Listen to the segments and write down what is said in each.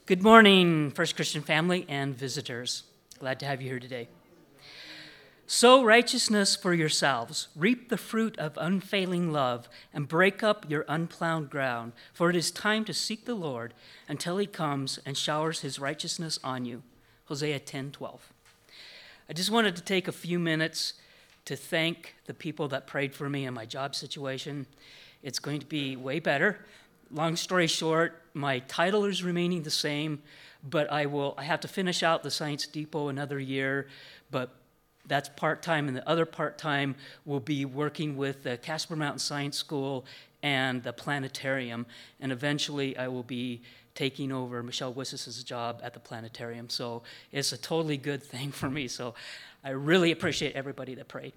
Good morning, First Christian family and visitors. Glad to have you here today. Sow righteousness for yourselves, reap the fruit of unfailing love, and break up your unplowed ground, for it is time to seek the Lord until he comes and showers his righteousness on you. Hosea 10:12. I just wanted to take a few minutes to thank the people that prayed for me in my job situation. It's going to be way better. Long story short, my title is remaining the same, but I have to finish out the Science Depot another year, but that's part-time, and the other part-time will be working with the Casper Mountain Science School and the planetarium, and eventually I will be taking over Michelle Wissis' job at the planetarium. So it's a totally good thing for me, so I really appreciate everybody that prayed.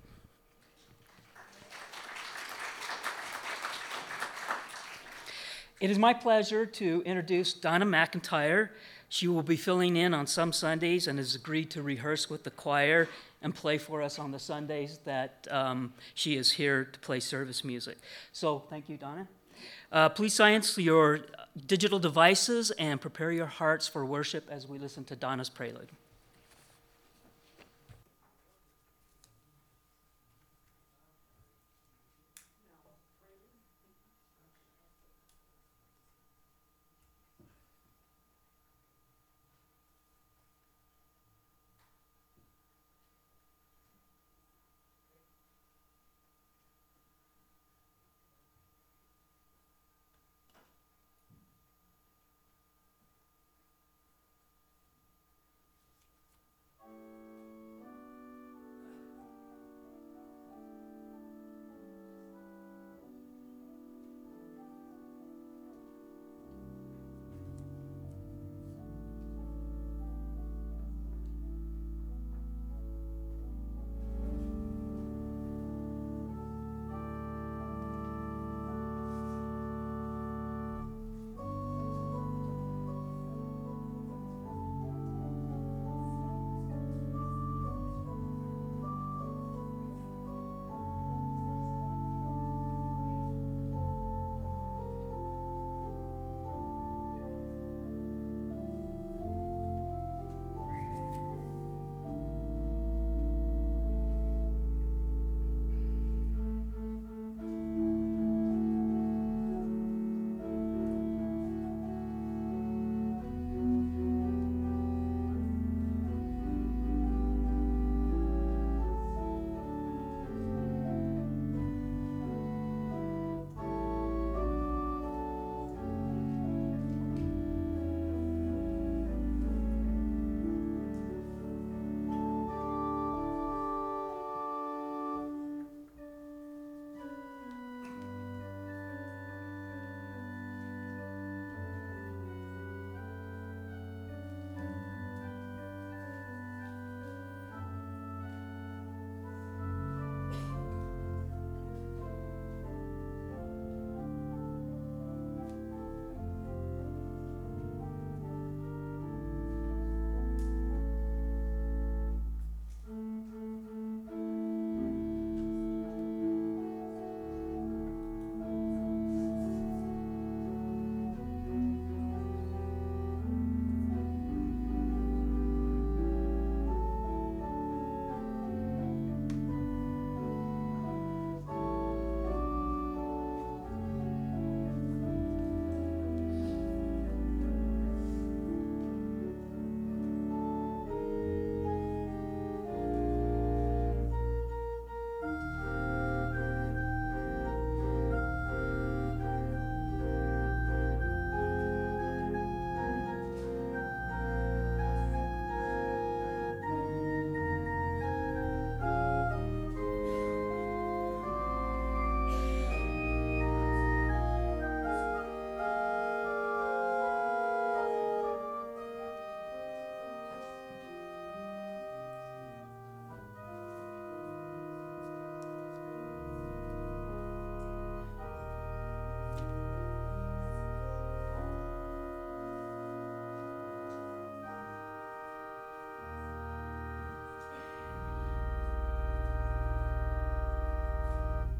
It is my pleasure to introduce Donna McIntyre. She will be filling in on some Sundays and has agreed to rehearse with the choir and play for us on the Sundays that she is here to play service music. So thank you, Donna. Please silence your digital devices and prepare your hearts for worship as we listen to Donna's prelude.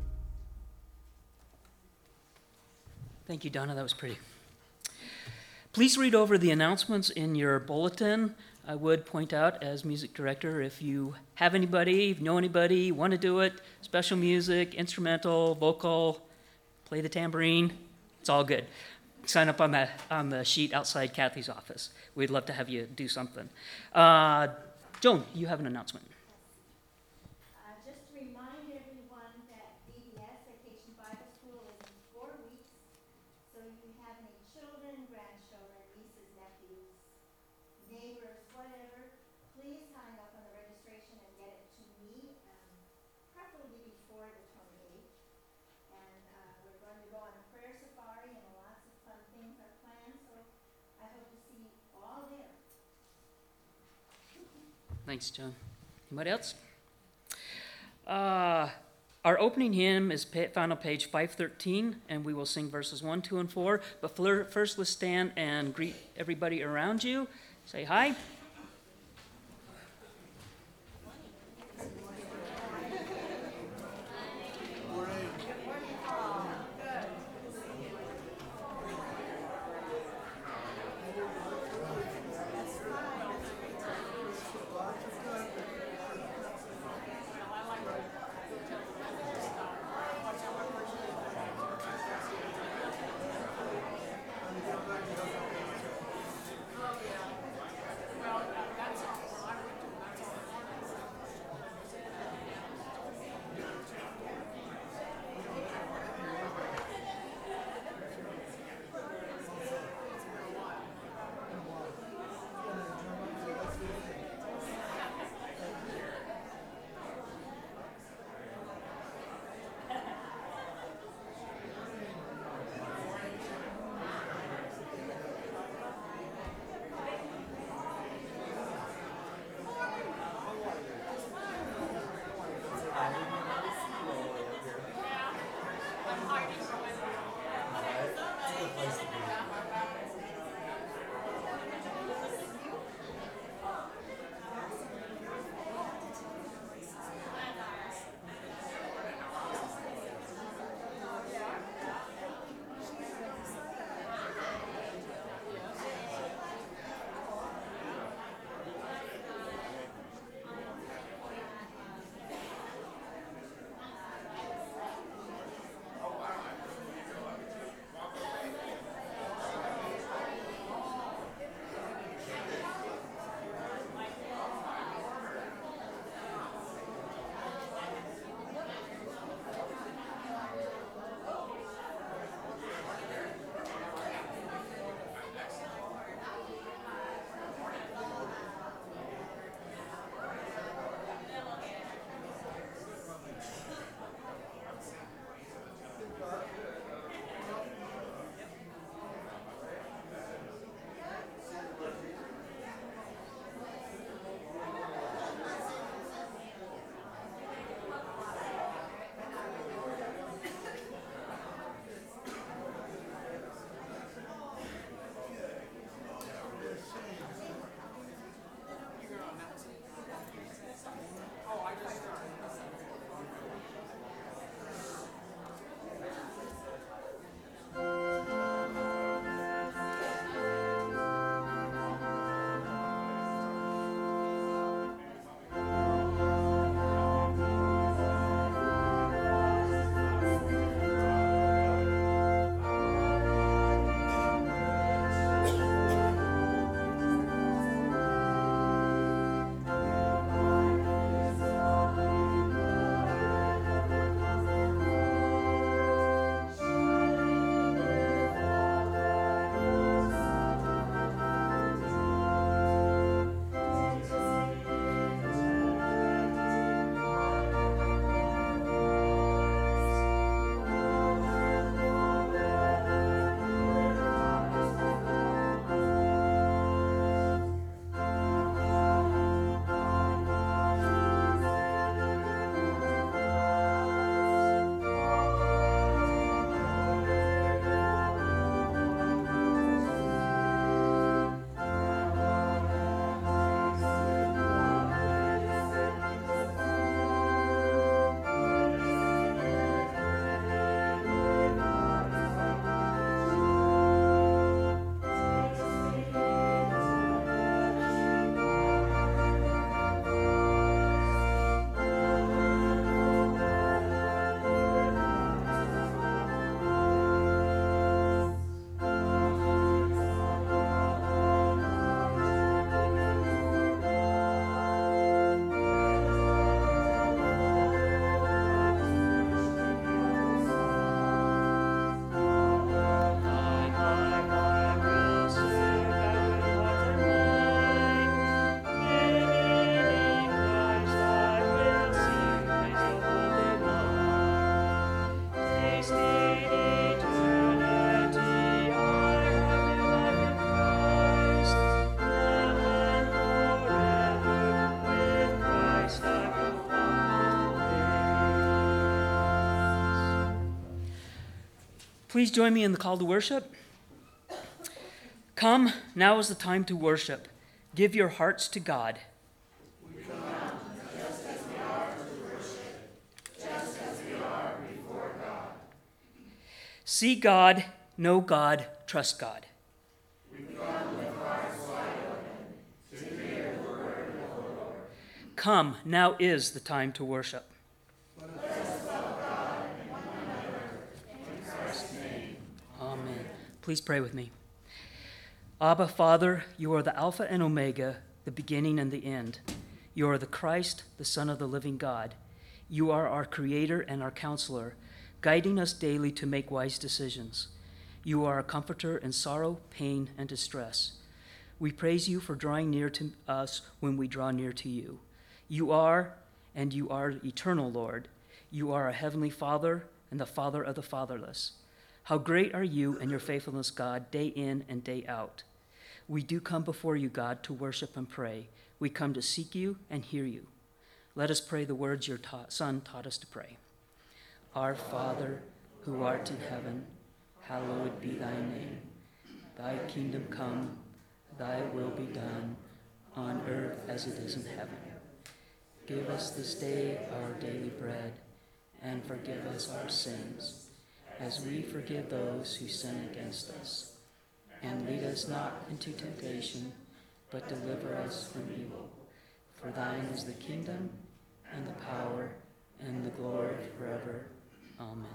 Thank you, Donna. That was pretty. Please read over the announcements in your bulletin. I would point out, as music director, if you have anybody, know anybody, want to do it, special music, instrumental, vocal, play the tambourine, it's all good. Sign up on the sheet outside Kathy's office. We'd love to have you do something. Joan, you have an announcement. Just to remind everyone that VBS, Vacation Bible School, is in 4 weeks. So if you have any children, grandchildren, nieces, nephews, neighbors, whatever, please sign up on the registration and get it to me, preferably before the 28th. And we're going to go on a prayer safari and lots of fun things are planned, so I hope to see you all there. Thanks, Joan. Anybody else? Our opening hymn is found on page 513, and we will sing verses 1, 2, and 4. But first, let's stand and greet everybody around you. Say hi. Please join me in the call to worship. Come, now is the time to worship. Give your hearts to God. We come just as we are to worship, just as we are before God. See God, know God, trust God. We come with hearts wide open to hear the word of the Lord. Come, now is the time to worship. Let us love God and one another in Christ's name. Amen. Please pray with me. Abba, Father, you are the Alpha and Omega, the beginning and the end. You are the Christ, the Son of the living God. You are our Creator and our Counselor, guiding us daily to make wise decisions. You are a comforter in sorrow, pain, and distress. We praise you for drawing near to us when we draw near to you. You are, and you are eternal, Lord. You are a heavenly Father and the Father of the fatherless. How great are you and your faithfulness, God, day in and day out. We do come before you, God, to worship and pray. We come to seek you and hear you. Let us pray the words your Son taught us to pray. Our Father, who art in heaven, hallowed be thy name. Thy kingdom come, thy will be done, on earth as it is in heaven. Give us this day our daily bread, and forgive us our sins, as we forgive those who sin against us. And lead us not into temptation, but deliver us from evil. For thine is the kingdom, and the power, and the glory forever. Amen.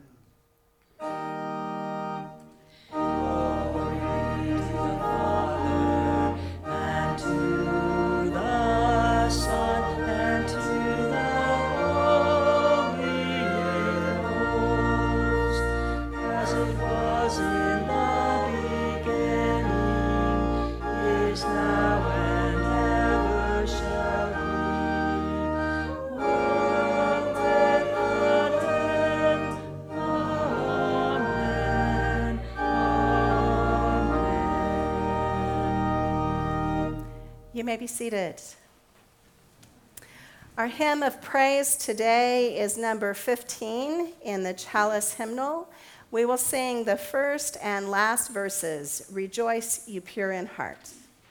Glory to the Father, and to the Son, and to the Holy Ghost, as it was in the beginning, is now, and ever shall be, world without end. Amen. Amen. You may be seated. Our hymn of praise today is number 15 in the Chalice Hymnal. We will sing the first and last verses, Rejoice, you pure in heart.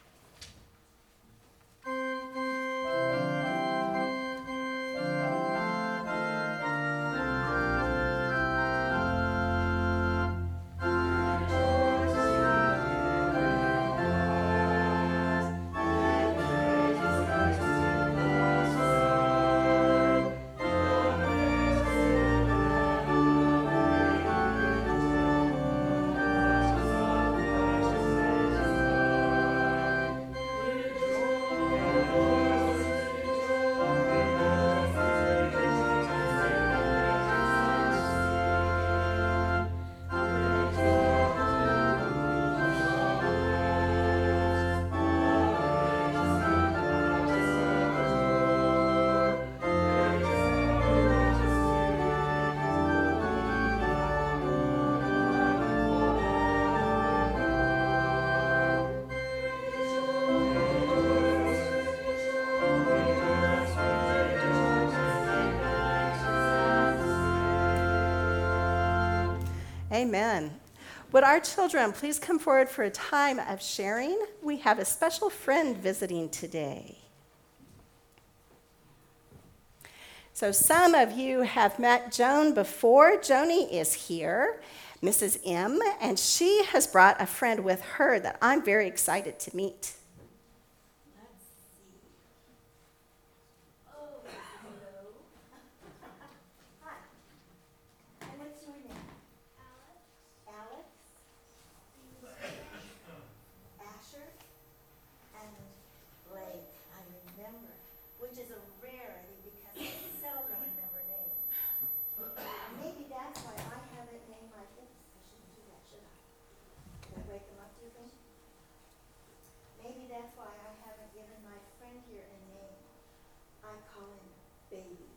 Amen. Would our children please come forward for a time of sharing? We have a special friend visiting today. So some of you have met Joan before. Joni is here, Mrs. M, and she has brought a friend with her that I'm very excited to meet. Let's see. Oh, hello. Hi. And what's your name? Alex? Asher? And Blake, I remember, which is a rarity because I seldom remember names. Maybe that's why I have it named like this. I shouldn't do that, should I? Did I wake them up, do you think? Maybe that's why I haven't given my friend here a name. I call him Baby.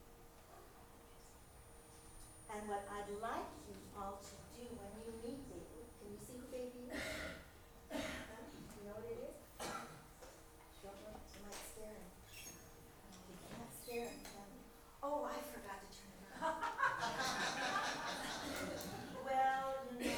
And what I'd like you all to do when you meet Baby, can you see who Baby is? Huh? You know what it is? Don't look, you might scare him. You can't scare him, can you? Oh, I forgot to turn it on. Well,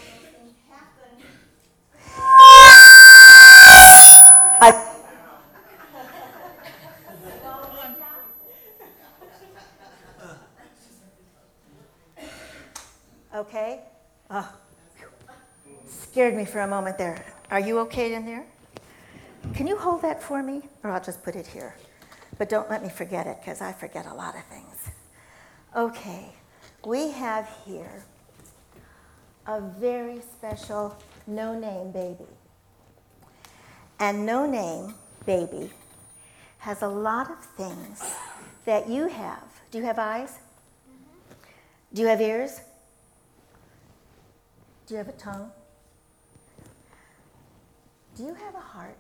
scared me for a moment there. Are you okay in there? Can you hold that for me? Or I'll just put it here. But don't let me forget it, because I forget a lot of things. Okay, we have here a very special no-name baby. And no-name baby has a lot of things that you have. Do you have eyes? Do you have ears? Do you have a tongue? Do you have a heart?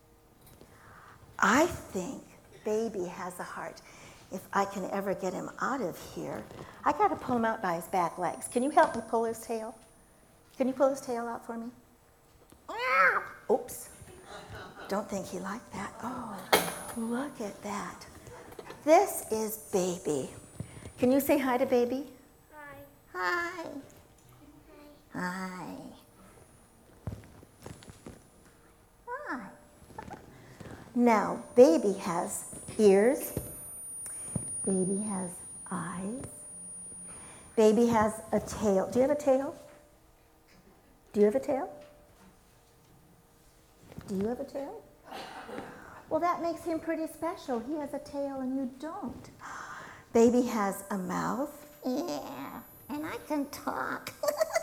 I think baby has a heart. If I can ever get him out of here, I got to pull him out by his back legs. Can you help me pull his tail? Can you pull his tail out for me? Oops. Don't think he liked that. Oh, look at that. This is baby. Can you say hi to baby? Hi. Hi. Hi. Hi. Now, baby has ears. Baby has eyes. Baby has a tail. Do you have a tail? Do you have a tail? Do you have a tail? Well, that makes him pretty special. He has a tail and you don't. Baby has a mouth. Yeah, and I can talk.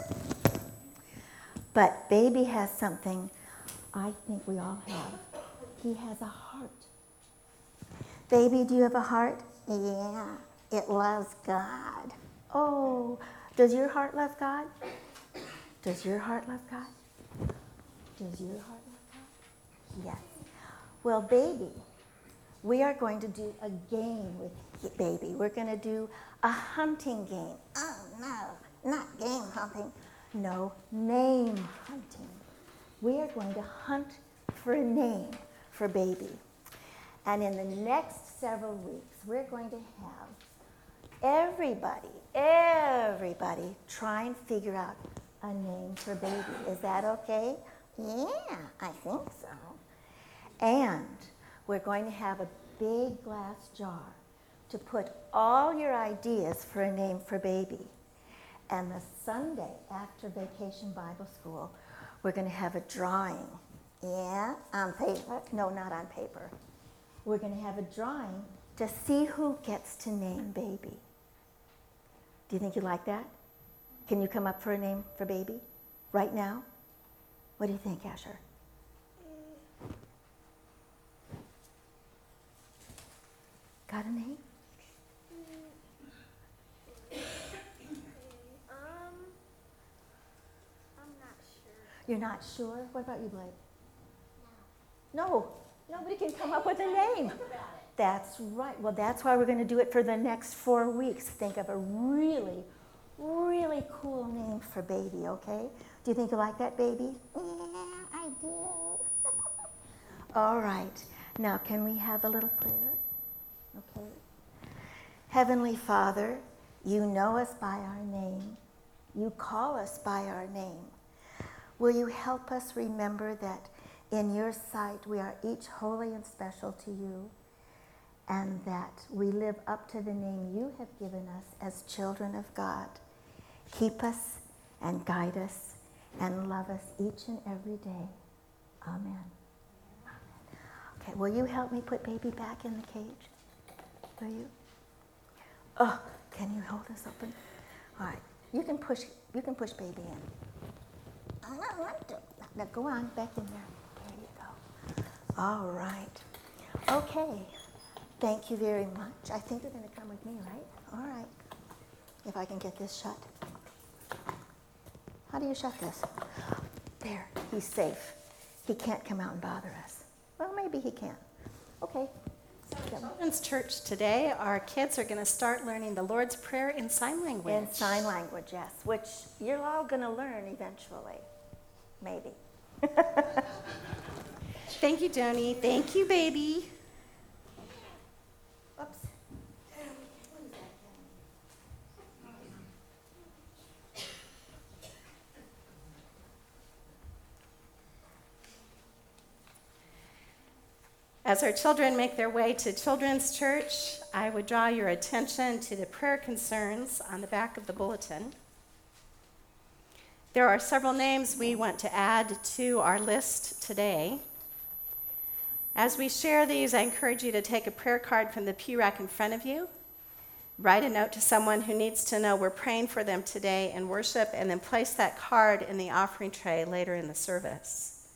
But baby has something I think we all have. He has a heart. Baby, do you have a heart? Yeah, it loves God. Oh, does your heart love God? Does your heart love God? Does your heart love God? Yes. Well, baby, we are going to do a game with baby. We're going to do a hunting game. Oh, no, not game hunting. No, name hunting. We are going to hunt for a name for baby. And in the next several weeks, we're going to have everybody try and figure out a name for baby. Is that okay? Yeah, I think so. And we're going to have a big glass jar to put all your ideas for a name for baby. And the Sunday after Vacation Bible School, we're going to have a drawing. Yeah, on paper. No, not on paper. We're going to have a drawing to see who gets to name baby. Do you think you like that? Can you come up for a name for baby right now? What do you think, Asher? Got a name? I'm not sure. You're not sure? What about you, Blake? No, nobody can come up with a name. That's right. Well, that's why we're going to do it for the next 4 weeks. Think of a really, really cool name for baby, okay? Do you think you like that, baby? Yeah, I do. All right. Now, can we have a little prayer? Okay. Heavenly Father, you know us by our name. You call us by our name. Will you help us remember that in your sight we are each holy and special to you, and that we live up to the name you have given us as children of God. Keep us and guide us and love us each and every day. Amen. Okay, will you help me put baby back in the cage? Will you? Oh, can you hold this open? All right, you can push baby in. I don't want to. Now go on, back in there. There you go. All right. Okay. Thank you very much. I think you're going to come with me, right? All right. If I can get this shut. How do you shut this? There. He's safe. He can't come out and bother us. Well, maybe he can. Okay. Children's Church today, our kids are going to start learning the Lord's Prayer in sign language. In sign language, yes, which you're all going to learn eventually. Maybe. Thank you, Joni. Thank you, baby. Oops. As our children make their way to Children's Church, I would draw your attention to the prayer concerns on the back of the bulletin. There are several names we want to add to our list today. As we share these, I encourage you to take a prayer card from the pew rack in front of you, write a note to someone who needs to know we're praying for them today in worship, and then place that card in the offering tray later in the service.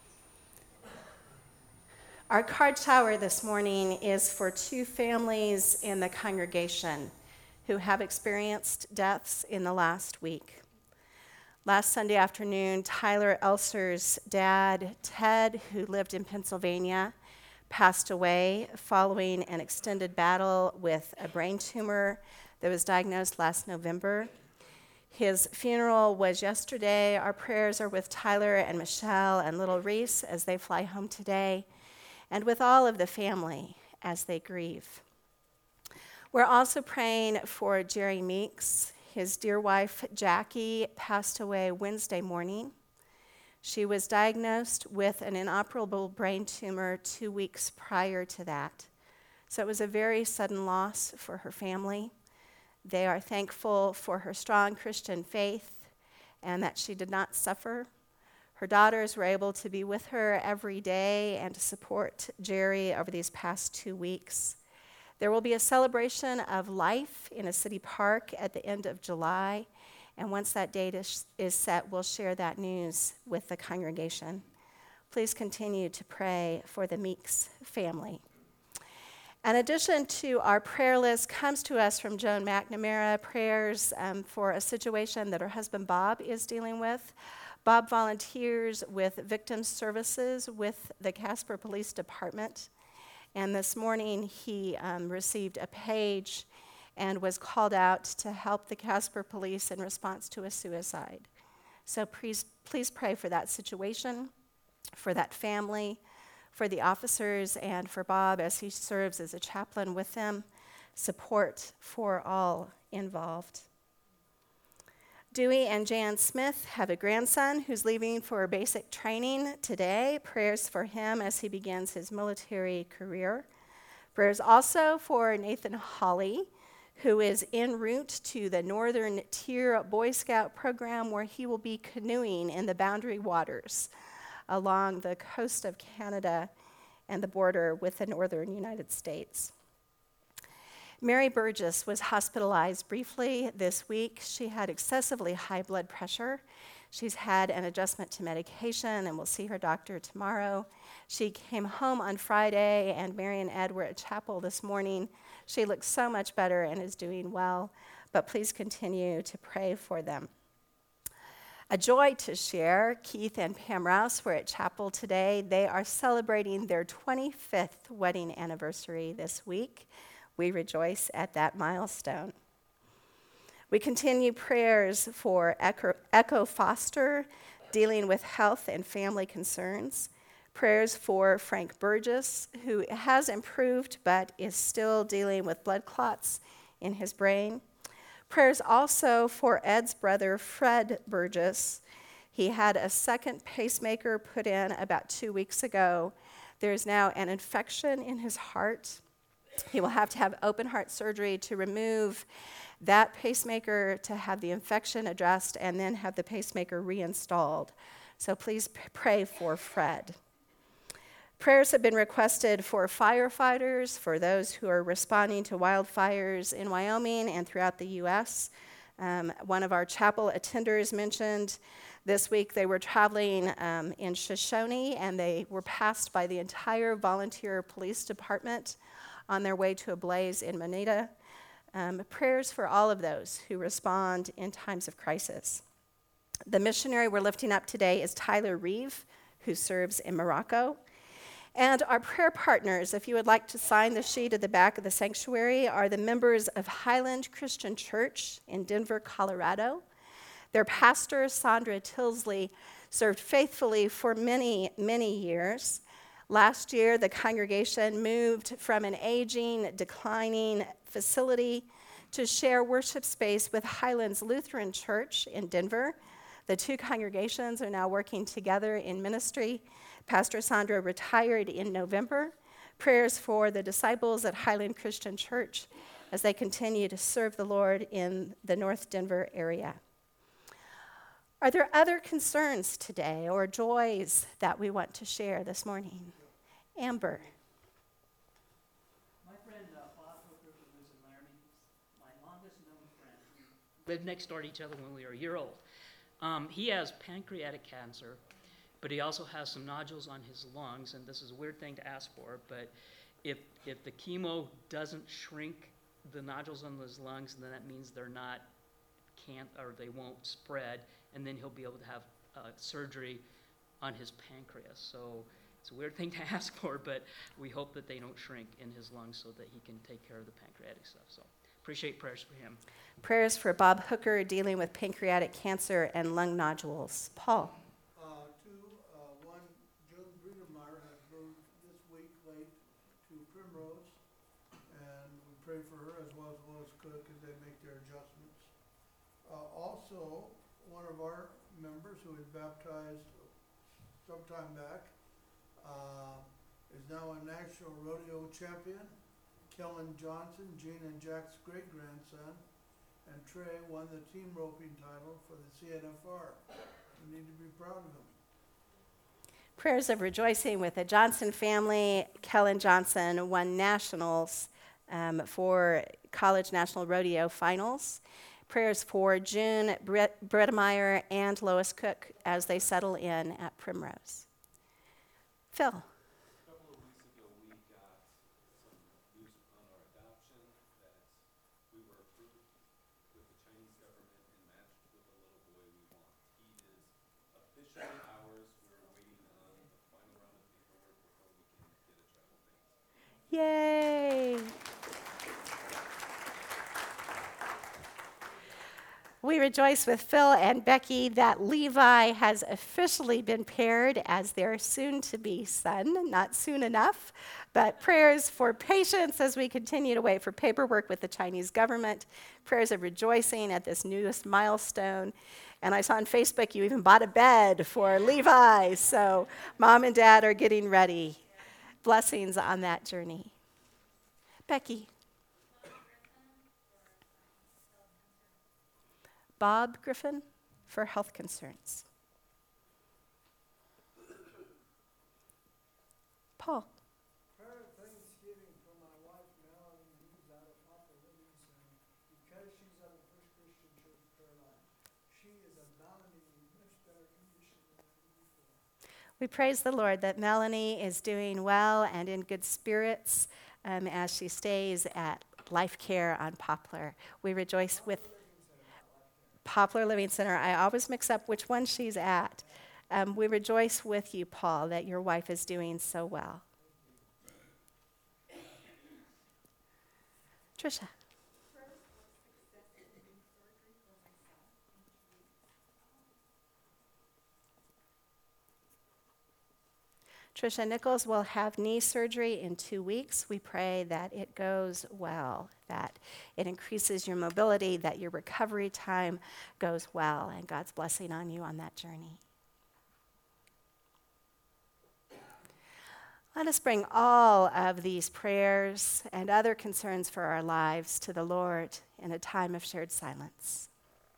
Our card shower this morning is for two families in the congregation who have experienced deaths in the last week. Last Sunday afternoon, Tyler Elser's dad, Ted, who lived in Pennsylvania, passed away following an extended battle with a brain tumor that was diagnosed last November. His funeral was yesterday. Our prayers are with Tyler and Michelle and little Reese as they fly home today, and with all of the family as they grieve. We're also praying for Jerry Meeks. His dear wife, Jackie, passed away Wednesday morning. She was diagnosed with an inoperable brain tumor 2 weeks prior to that. So it was a very sudden loss for her family. They are thankful for her strong Christian faith and that she did not suffer. Her daughters were able to be with her every day and to support Jerry over these past 2 weeks. There will be a celebration of life in a city park at the end of July, and once that date is set, we'll share that news with the congregation. Please continue to pray for the Meeks family. An addition to our prayer list comes to us from Joan McNamara, prayers for a situation that her husband Bob is dealing with. Bob volunteers with victim services with the Casper Police Department. And this morning, he received a page and was called out to help the Casper police in response to a suicide. So please pray for that situation, for that family, for the officers, and for Bob as he serves as a chaplain with them. Support for all involved. Dewey and Jan Smith have a grandson who's leaving for basic training today. Prayers for him as he begins his military career. Prayers also for Nathan Hawley, who is en route to the Northern Tier Boy Scout program where he will be canoeing in the boundary waters along the coast of Canada and the border with the northern United States. Mary Burgess was hospitalized briefly this week. She had excessively high blood pressure. She's had an adjustment to medication and will see her doctor tomorrow. She came home on Friday, and Mary and Ed were at chapel this morning. She looks so much better and is doing well, but please continue to pray for them. A joy to share, Keith and Pam Rouse were at chapel today. They are celebrating their 25th wedding anniversary this week. We rejoice at that milestone. We continue prayers for Echo Foster, dealing with health and family concerns. Prayers for Frank Burgess, who has improved but is still dealing with blood clots in his brain. Prayers also for Ed's brother, Fred Burgess. He had a second pacemaker put in about 2 weeks ago. There's now an infection in his heart. He will have to have open heart surgery to remove that pacemaker, to have the infection addressed, and then have the pacemaker reinstalled. So please pray for Fred. Prayers have been requested for firefighters, for those who are responding to wildfires in Wyoming and throughout the U.S. One of our chapel attenders mentioned this week they were traveling in Shoshone, and they were passed by the entire volunteer police department on their way to a blaze in Moneta. Prayers for all of those who respond in times of crisis. The missionary we're lifting up today is Tyler Reeve, who serves in Morocco. And our prayer partners, if you would like to sign the sheet at the back of the sanctuary, are the members of Highland Christian Church in Denver, Colorado. Their pastor, Sandra Tilsley, served faithfully for many, many years. Last year, the congregation moved from an aging, declining facility to share worship space with Highlands Lutheran Church in Denver. The two congregations are now working together in ministry. Pastor Sandra retired in November. Prayers for the disciples at Highland Christian Church as they continue to serve the Lord in the North Denver area. Are there other concerns today or joys that we want to share this morning? Amber. My friend Bob Hooker, who lives in Laramie, my longest known friend, we lived next door to each other when we were a year old. He has pancreatic cancer, but he also has some nodules on his lungs, and this is a weird thing to ask for, but if the chemo doesn't shrink the nodules on his lungs, then that means they won't spread, and then he'll be able to have surgery on his pancreas. So it's a weird thing to ask for, but we hope that they don't shrink in his lungs so that he can take care of the pancreatic stuff. So appreciate prayers for him. Prayers for Bob Hooker dealing with pancreatic cancer and lung nodules. Paul. One, Joan Briedemeyer has moved this week late to Primrose, and we pray for her as well as Lois Cook as they make their adjustments. Also, one of our members who was baptized some time back is now a national rodeo champion. Kellen Johnson, Gene and Jack's great-grandson, and Trey won the team roping title for the CNFR. We need to be proud of them. Prayers of rejoicing with the Johnson family. Kellen Johnson won nationals for college national rodeo finals. Prayers for June Briedemeyer and Lois Cook as they settle in at Primrose. Phil. A couple of weeks ago, we got some news on our adoption that we were approved with the Chinese government and matched with the little boy we want. He is officially ours. We're waiting on the final round of paperwork before we can get a travel thing. Yay! We rejoice with Phil and Becky that Levi has officially been paired as their soon-to-be son. Not soon enough, but prayers for patience as we continue to wait for paperwork with the Chinese government. Prayers of rejoicing at this newest milestone. And I saw on Facebook you even bought a bed for Levi, so Mom and Dad are getting ready. Blessings on that journey. Becky. Bob Griffin for health concerns. Paul. Prayer of thanksgiving for my wife Melanie, who's out of Poplar Living Center, because she's at a First Christian Church prayer line. She is a Melanie in much better condition than ever before. We praise the Lord that Melanie is doing well and in good spirits as she stays at Life Care on Poplar. We rejoice with Poplar Living Center. I always mix up which one she's at. We rejoice with you, Paul, that your wife is doing so well. Tricia. Tricia Nichols will have knee surgery in 2 weeks. We pray that it goes well, that it increases your mobility, that your recovery time goes well, and God's blessing on you on that journey. Let us bring all of these prayers and other concerns for our lives to the Lord in a time of shared silence.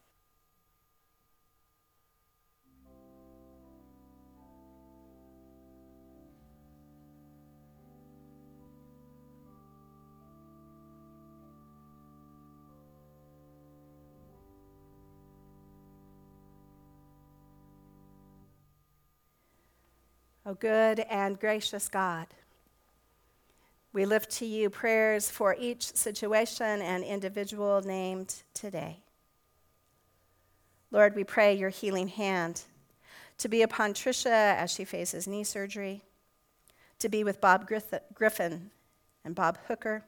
O good and gracious God, we lift to you prayers for each situation and individual named today. Lord, we pray your healing hand to be upon Tricia as she faces knee surgery, to be with Bob Griffin and Bob Hooker.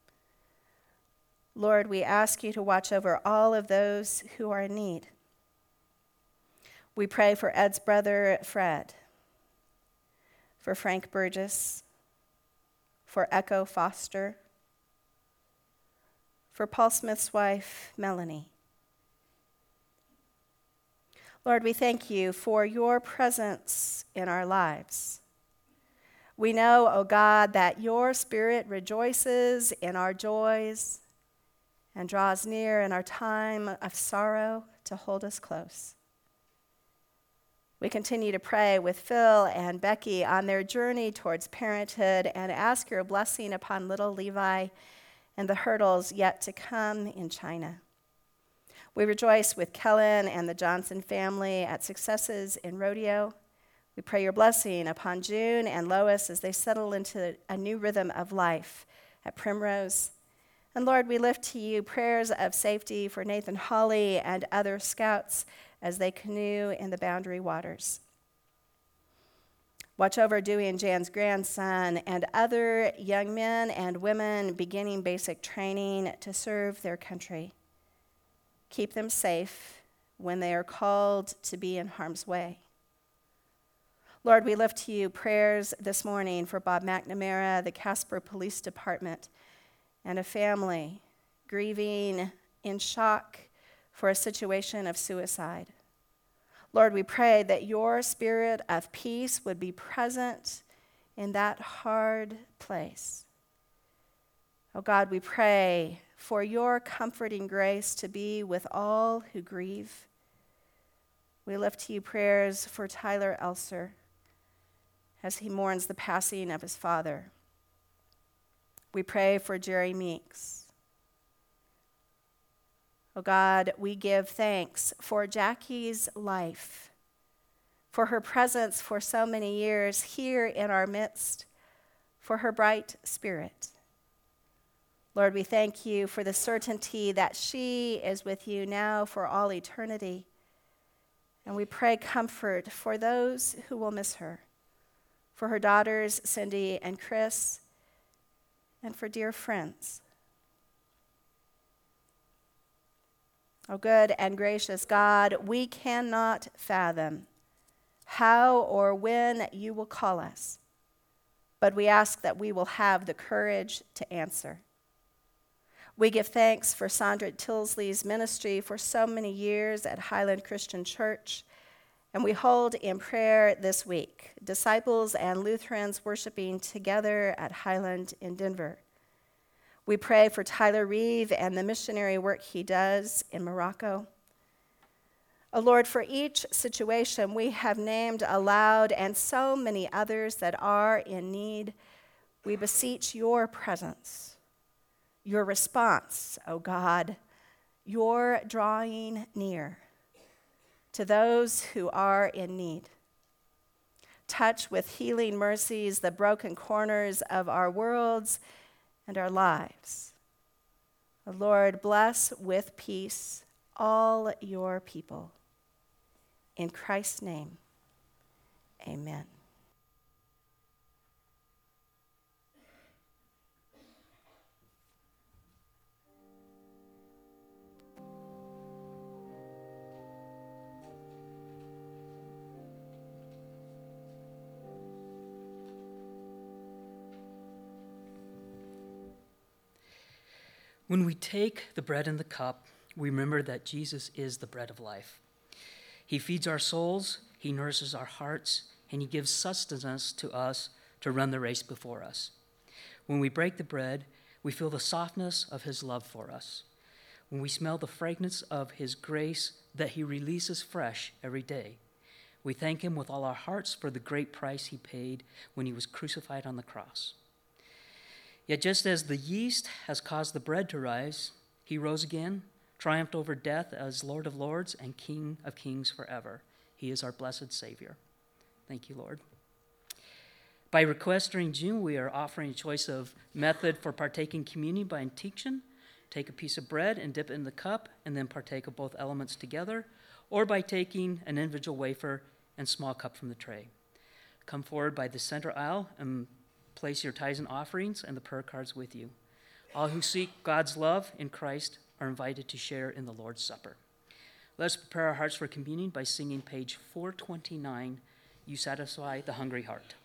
Lord, we ask you to watch over all of those who are in need. We pray for Ed's brother, Fred, for Frank Burgess, for Echo Foster, for Paul Smith's wife, Melanie. Lord, we thank you for your presence in our lives. We know, O God, that your Spirit rejoices in our joys and draws near in our time of sorrow to hold us close. We continue to pray with Phil and Becky on their journey towards parenthood and ask your blessing upon little Levi and the hurdles yet to come in China. We rejoice with Kellen and the Johnson family at successes in rodeo. We pray your blessing upon June and Lois as they settle into a new rhythm of life at Primrose. And Lord, we lift to you prayers of safety for Nathan Hawley and other scouts as they canoe in the Boundary Waters. Watch over Dewey and Jan's grandson and other young men and women beginning basic training to serve their country. Keep them safe when they are called to be in harm's way. Lord, we lift to you prayers this morning for Bob McNamara, the Casper Police Department, and a family grieving in shock for a situation of suicide. Lord, we pray that your spirit of peace would be present in that hard place. Oh God, we pray for your comforting grace to be with all who grieve. We lift to you prayers for Tyler Elser as he mourns the passing of his father. We pray for Jerry Meeks. Oh God, we give thanks for Jackie's life, for her presence for so many years here in our midst, for her bright spirit. Lord, we thank you for the certainty that she is with you now for all eternity. And we pray comfort for those who will miss her, for her daughters, Cindy and Chris, and for dear friends. Oh, good and gracious God, we cannot fathom how or when you will call us, but we ask that we will have the courage to answer. We give thanks for Sandra Tilsley's ministry for so many years at Highland Christian Church, and we hold in prayer this week disciples and Lutherans worshiping together at Highland in Denver. We pray for Tyler Reeve and the missionary work he does in Morocco. Oh Lord, for each situation we have named aloud and so many others that are in need, we beseech your presence, your response, O God, your drawing near to those who are in need. Touch with healing mercies the broken corners of our worlds and our lives. O Lord, bless with peace all your people. In Christ's name, amen. When we take the bread and the cup, we remember that Jesus is the bread of life. He feeds our souls, he nourishes our hearts, and he gives sustenance to us to run the race before us. When we break the bread, we feel the softness of his love for us. When we smell the fragrance of his grace that he releases fresh every day, we thank him with all our hearts for the great price he paid when he was crucified on the cross. Yet just as the yeast has caused the bread to rise, he rose again, triumphed over death as Lord of Lords and King of Kings forever. He is our blessed Savior. Thank you, Lord. By request during June, we are offering a choice of method for partaking communion by intinction. Take a piece of bread and dip it in the cup, and then partake of both elements together, or by taking an individual wafer and small cup from the tray. Come forward by the center aisle and place your tithes and offerings and the prayer cards with you. All who seek God's love in Christ are invited to share in the Lord's Supper. Let us prepare our hearts for communion by singing page 429, You Satisfy the Hungry Heart.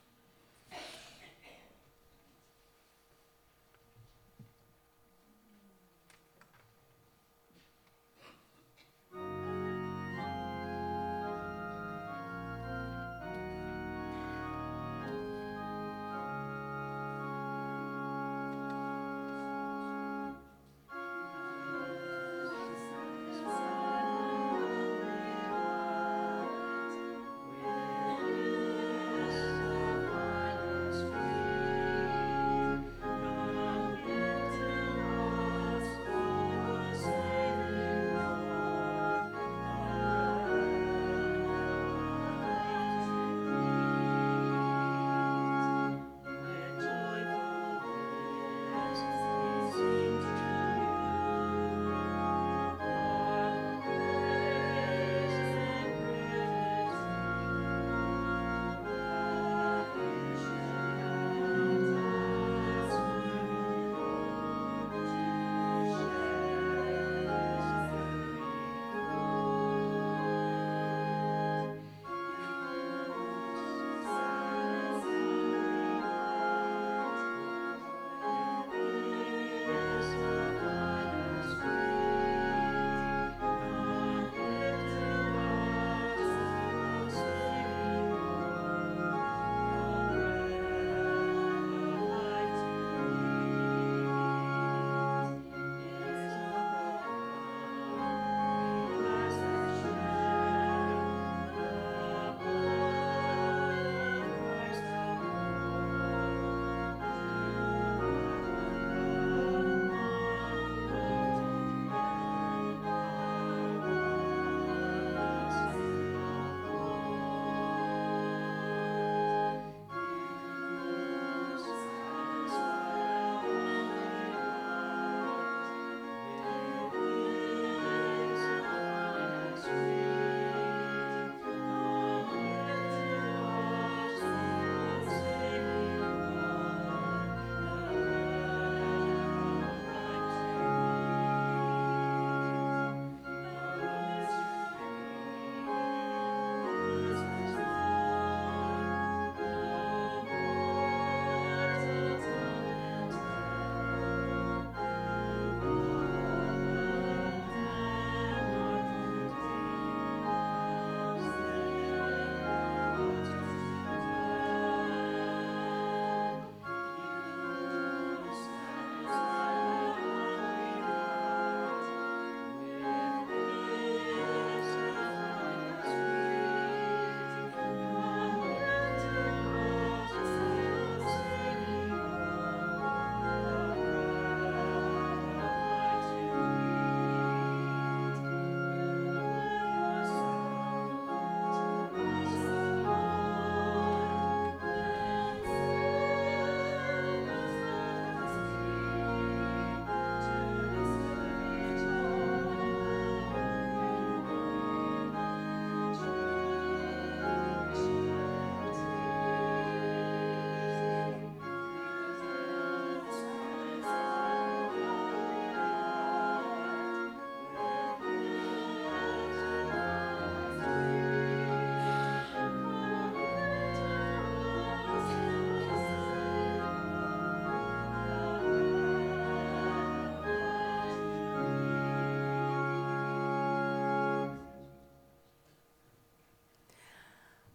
With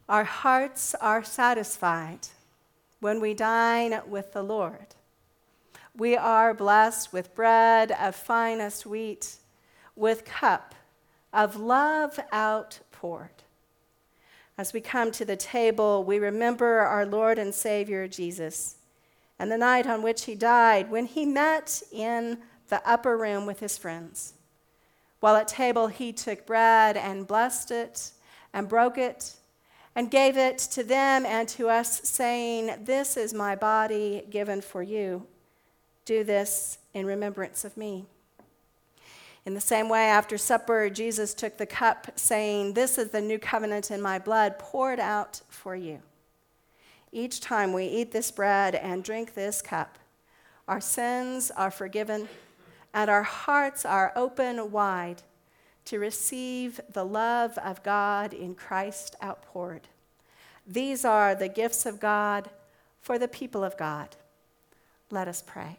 Our hearts are satisfied when we dine with the Lord. We are blessed with bread of finest wheat, with cup of love outpoured. As we come to the table, we remember our Lord and Savior Jesus and the night on which he died, when he met in the upper room with his friends. While at table, he took bread and blessed it and broke it and gave it to them and to us, saying, "This is my body given for you. Do this in remembrance of me." In the same way, after supper, Jesus took the cup, saying, "This is the new covenant in my blood, poured out for you. Each time we eat this bread and drink this cup, our sins are forgiven and our hearts are open wide to receive the love of God in Christ outpoured. These are the gifts of God for the people of God." Let us pray.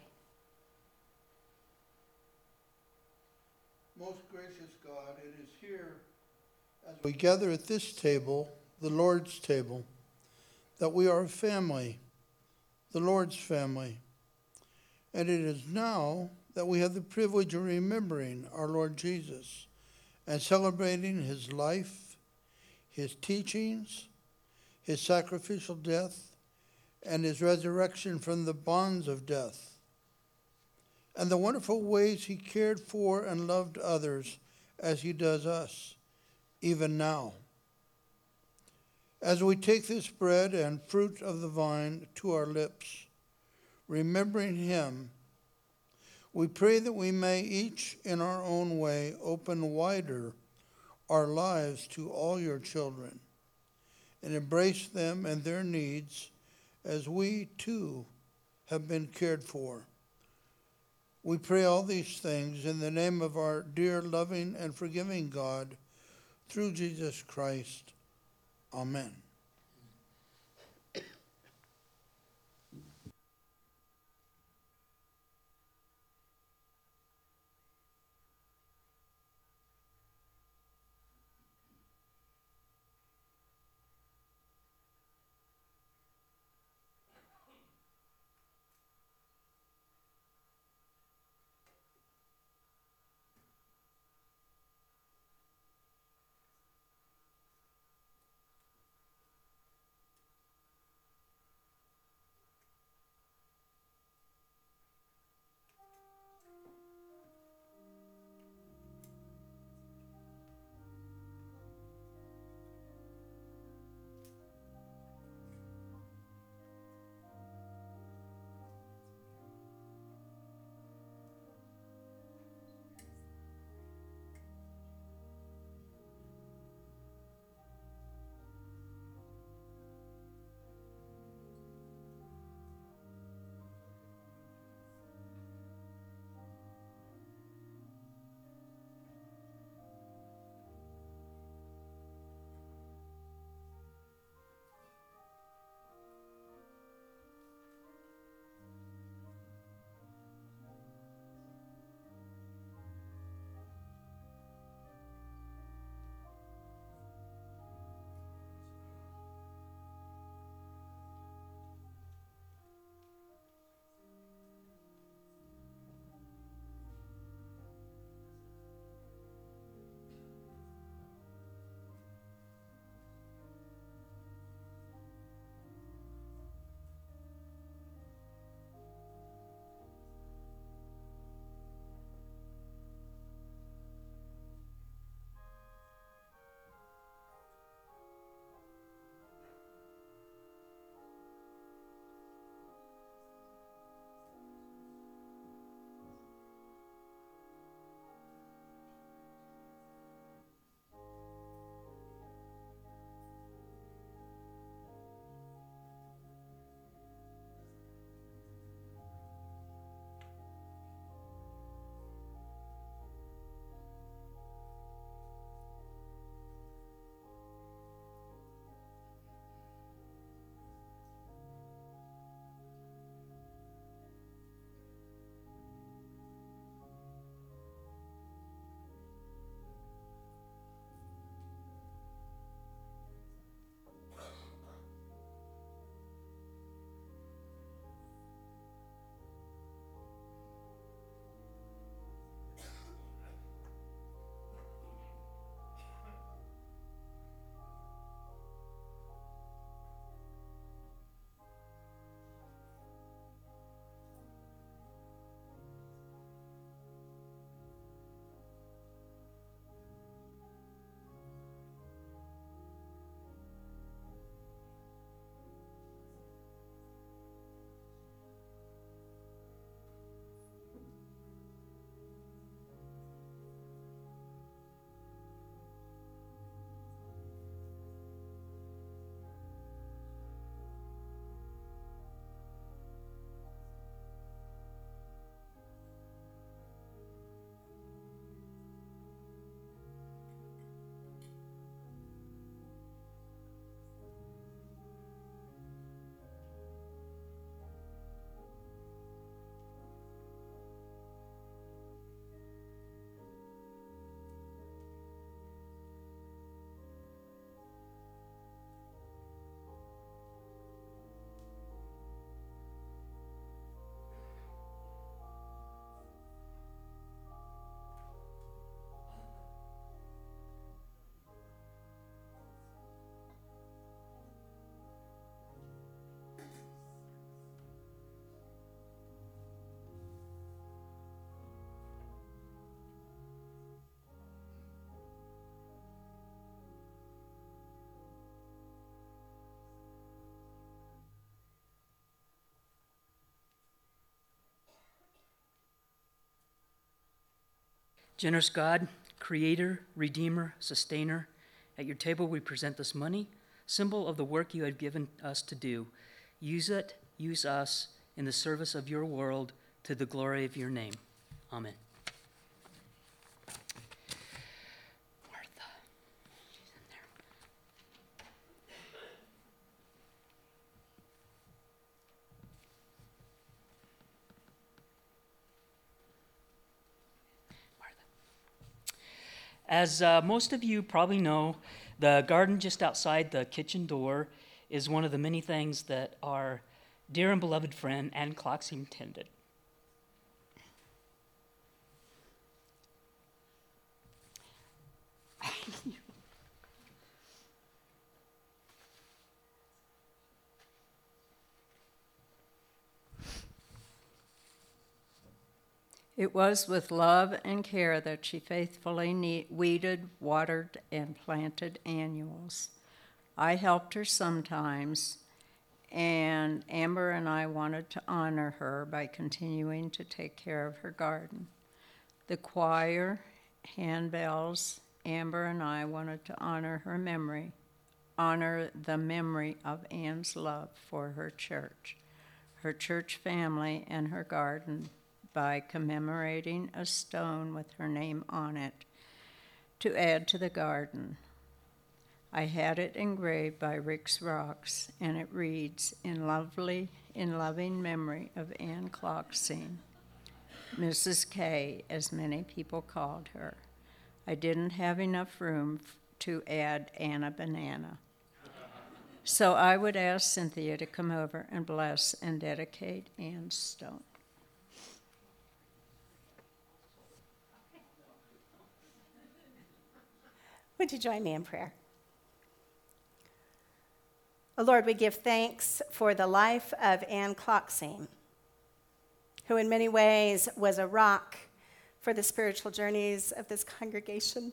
Most gracious God, it is here as we gather at this table, the Lord's table, that we are a family, the Lord's family. And it is now that we have the privilege of remembering our Lord Jesus and celebrating his life, his teachings, his sacrificial death, and his resurrection from the bonds of death, and the wonderful ways he cared for and loved others as he does us, even now. As we take this bread and fruit of the vine to our lips, remembering him, we pray that we may each in our own way open wider our lives to all your children and embrace them and their needs as we too have been cared for. We pray all these things in the name of our dear, loving, and forgiving God, through Jesus Christ. Amen. Generous God, creator, redeemer, sustainer, at your table we present this money, symbol of the work you have given us to do. Use it, use us in the service of your world to the glory of your name. Amen. Martha, she's in there. As most of you probably know, the garden just outside the kitchen door is one of the many things that our dear and beloved friend Ann Cloxing tended. It was with love and care that she faithfully weeded, watered, and planted annuals. I helped her sometimes, and Amber and I wanted to honor her by continuing to take care of her garden. The choir, handbells, Amber and I wanted to honor her memory, honor the memory of Ann's love for her church family, and her garden by commemorating a stone with her name on it to add to the garden. I had it engraved by Rick's Rocks, and it reads, in loving memory of Ann Cloxing, Mrs. K, as many people called her. I didn't have enough room to add Anna Banana. So I would ask Cynthia to come over and bless and dedicate Ann's stone. Would you join me in prayer? Oh Lord, we give thanks for the life of Ann Cloxing, who in many ways was a rock for the spiritual journeys of this congregation.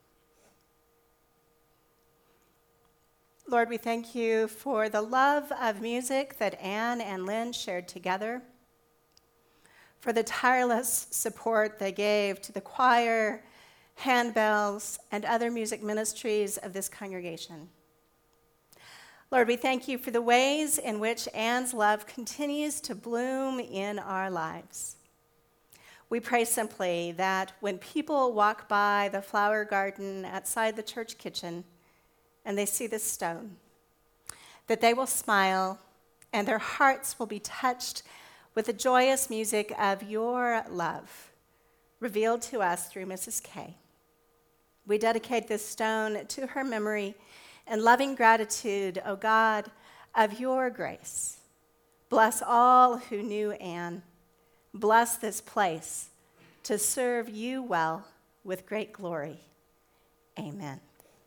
Lord, we thank you for the love of music that Ann and Lynn shared together, for the tireless support they gave to the choir, handbells, and other music ministries of this congregation. Lord, we thank you for the ways in which Ann's love continues to bloom in our lives. We pray simply that when people walk by the flower garden outside the church kitchen and they see this stone, that they will smile and their hearts will be touched with the joyous music of your love revealed to us through Mrs. K. We dedicate this stone to her memory in loving gratitude, O God, of your grace. Bless all who knew Ann. Bless this place to serve you well with great glory. Amen.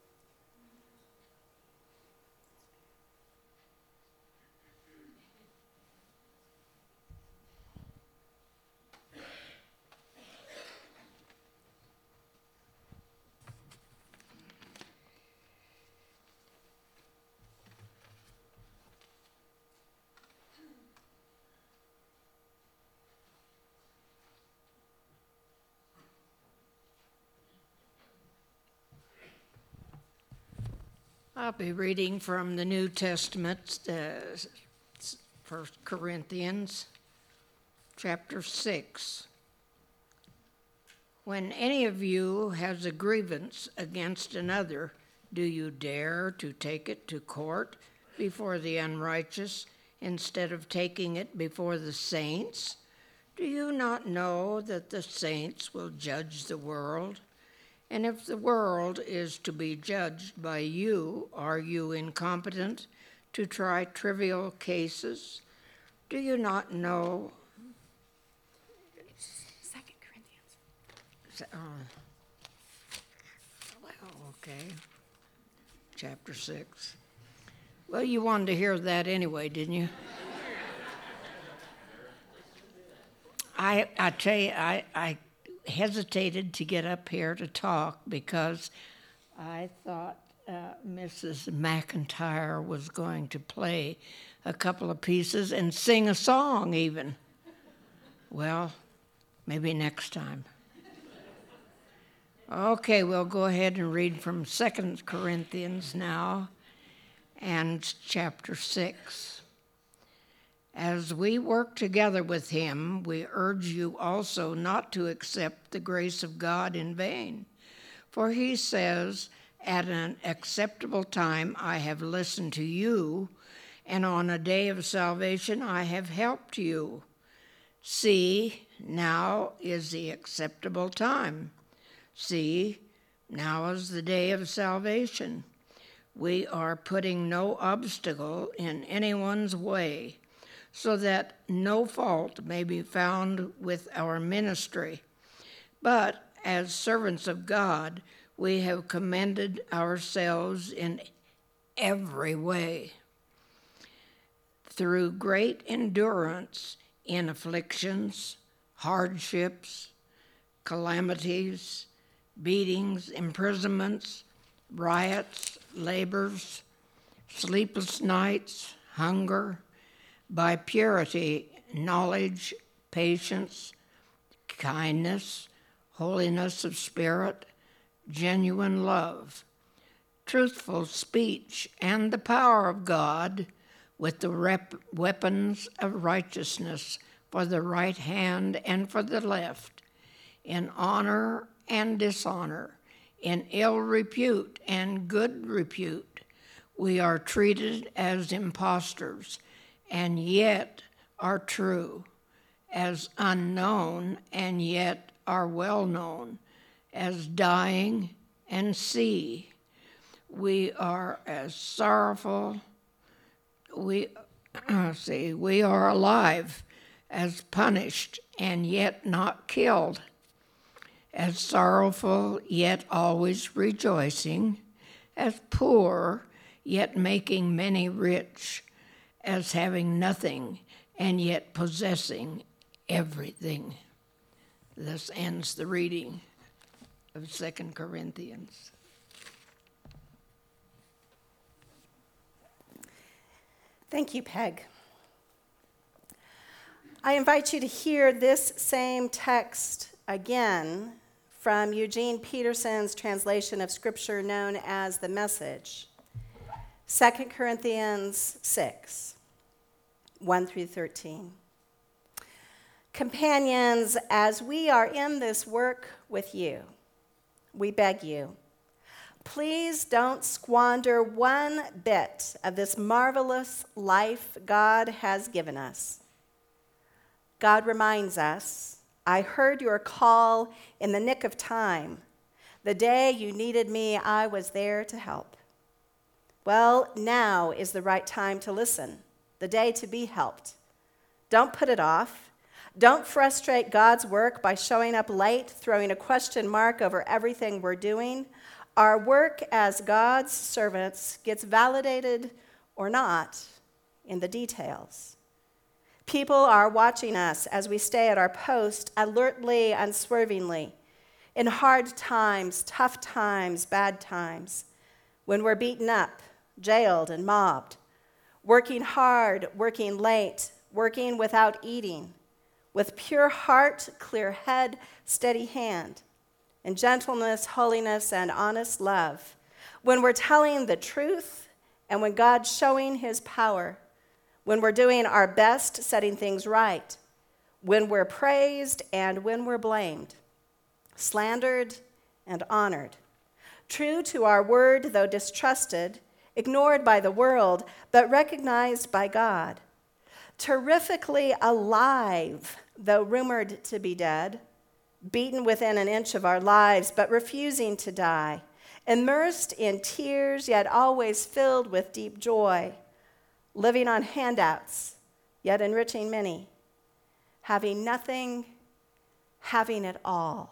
I'll be reading from the New Testament, 1 Corinthians, chapter 6. When any of you has a grievance against another, do you dare to take it to court before the unrighteous instead of taking it before the saints? Do you not know that the saints will judge the world? And if the world is to be judged by you, are you incompetent to try trivial cases? Do you not know? 2 Corinthians. Well, okay. Chapter 6. Well, you wanted to hear that anyway, didn't you? I tell you, I hesitated to get up here to talk because I thought Mrs. McIntyre was going to play a couple of pieces and sing a song even. Well, maybe next time. Okay, we'll go ahead and read from 2 Corinthians now, and chapter 6. As we work together with him, we urge you also not to accept the grace of God in vain. For he says, "At an acceptable time I have listened to you, and on a day of salvation I have helped you. See, now is the acceptable time. See, now is the day of salvation." We are putting no obstacle in anyone's way, so that no fault may be found with our ministry. But as servants of God, we have commended ourselves in every way, through great endurance in afflictions, hardships, calamities, beatings, imprisonments, riots, labors, sleepless nights, hunger, by purity, knowledge, patience, kindness, holiness of spirit, genuine love, truthful speech, and the power of God with the weapons of righteousness for the right hand and for the left, in honor and dishonor, in ill repute and good repute. We are treated as impostors, and yet are true, as unknown, and yet are well known, as dying and see. We are as sorrowful, we are alive, as punished, and yet not killed, as sorrowful, yet always rejoicing, as poor, yet making many rich, as having nothing, and yet possessing everything. Thus ends the reading of 2 Corinthians. Thank you, Peg. I invite you to hear this same text again from Eugene Peterson's translation of Scripture known as The Message, 2 Corinthians 6, 1 through 13. Companions, as we are in this work with you, we beg you, please don't squander one bit of this marvelous life God has given us. God reminds us, "I heard your call in the nick of time. The day you needed me, I was there to help." Well, now is the right time to listen, the day to be helped. Don't put it off. Don't frustrate God's work by showing up late, throwing a question mark over everything we're doing. Our work as God's servants gets validated or not in the details. People are watching us as we stay at our post alertly, unswervingly, in hard times, tough times, bad times, when we're beaten up, jailed, and mobbed, working hard, working late, working without eating, with pure heart, clear head, steady hand, and gentleness, holiness, and honest love, when we're telling the truth and when God's showing his power, when we're doing our best setting things right, when we're praised and when we're blamed, slandered and honored, true to our word though distrusted, ignored by the world but recognized by God, terrifically alive though rumored to be dead, beaten within an inch of our lives but refusing to die, immersed in tears yet always filled with deep joy, living on handouts, yet enriching many, having nothing, having it all.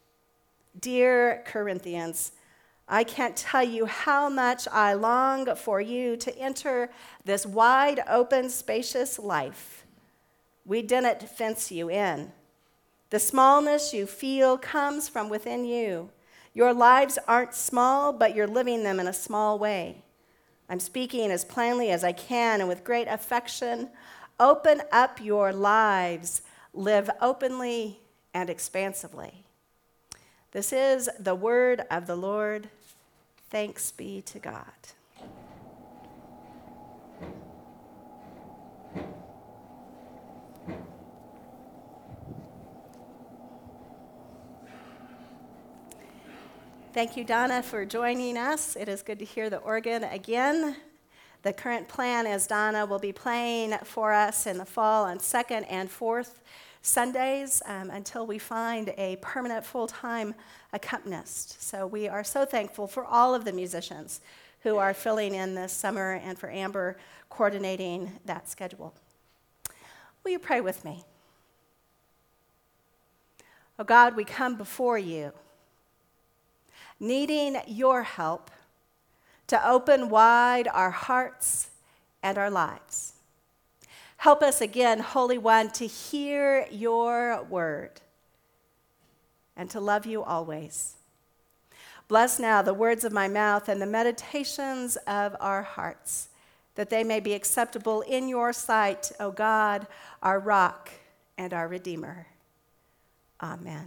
Dear Corinthians, I can't tell you how much I long for you to enter this wide open, spacious life. We didn't fence you in. The smallness you feel comes from within you. Your lives aren't small, but you're living them in a small way. I'm speaking as plainly as I can and with great affection. Open up your lives. Live openly and expansively. This is the word of the Lord. Thanks be to God. Thank you, Donna, for joining us. It is good to hear the organ again. The current plan is Donna will be playing for us in the fall on second and fourth Sundays until we find a permanent full-time accompanist. So we are so thankful for all of the musicians who are filling in this summer and for Amber coordinating that schedule. Will you pray with me? Oh God, we come before you, needing your help to open wide our hearts and our lives. Help us again, Holy One, to hear your word and to love you always. Bless now the words of my mouth and the meditations of our hearts, that they may be acceptable in your sight, O God, our rock and our Redeemer. Amen.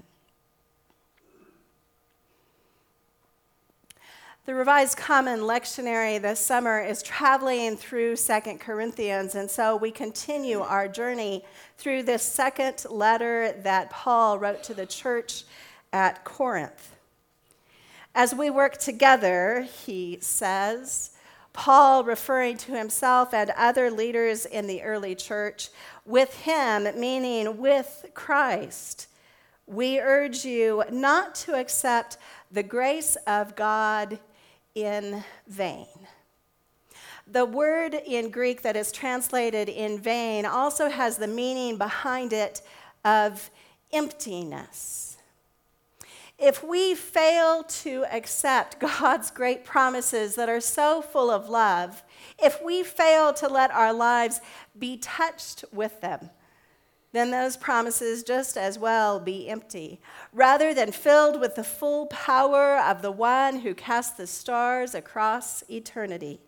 The Revised Common Lectionary this summer is traveling through 2 Corinthians, and so we continue our journey through this second letter that Paul wrote to the church at Corinth. As we work together, he says, Paul, referring to himself and other leaders in the early church, with him, meaning with Christ, we urge you not to accept the grace of God in vain. The word in Greek that is translated in vain also has the meaning behind it of emptiness. If we fail to accept God's great promises that are so full of love, if we fail to let our lives be touched with them, then those promises just as well be empty, rather than filled with the full power of the one who cast the stars across eternity.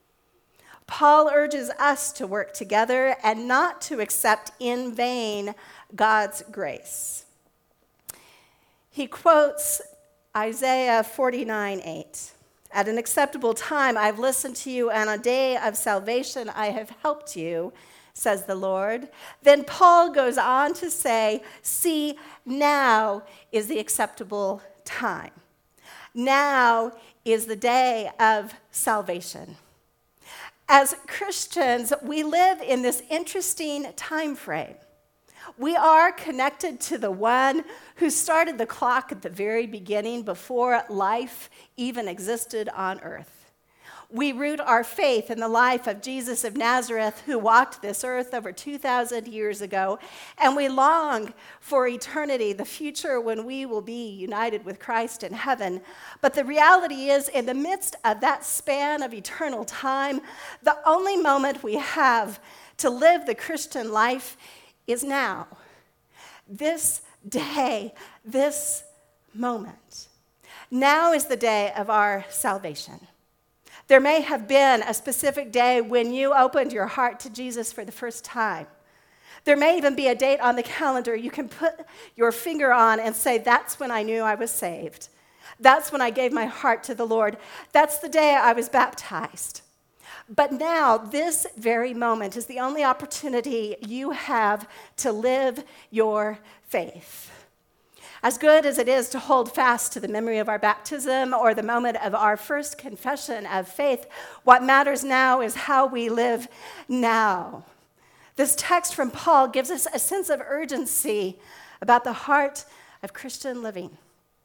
Paul urges us to work together and not to accept in vain God's grace. He quotes Isaiah 49:8. At an acceptable time I've listened to you, and on a day of salvation I have helped you, says the Lord. Then Paul goes on to say, see, now is the acceptable time. Now is the day of salvation. As Christians, we live in this interesting time frame. We are connected to the one who started the clock at the very beginning before life even existed on earth. We root our faith in the life of Jesus of Nazareth, who walked this earth over 2,000 years ago, and we long for eternity, the future when we will be united with Christ in heaven. But the reality is, in the midst of that span of eternal time, the only moment we have to live the Christian life is now. This day, this moment. Now is the day of our salvation. There may have been a specific day when you opened your heart to Jesus for the first time. There may even be a date on the calendar you can put your finger on and say, that's when I knew I was saved. That's when I gave my heart to the Lord. That's the day I was baptized. But now, this very moment is the only opportunity you have to live your faith. As good as it is to hold fast to the memory of our baptism or the moment of our first confession of faith, what matters now is how we live now. This text from Paul gives us a sense of urgency about the heart of Christian living.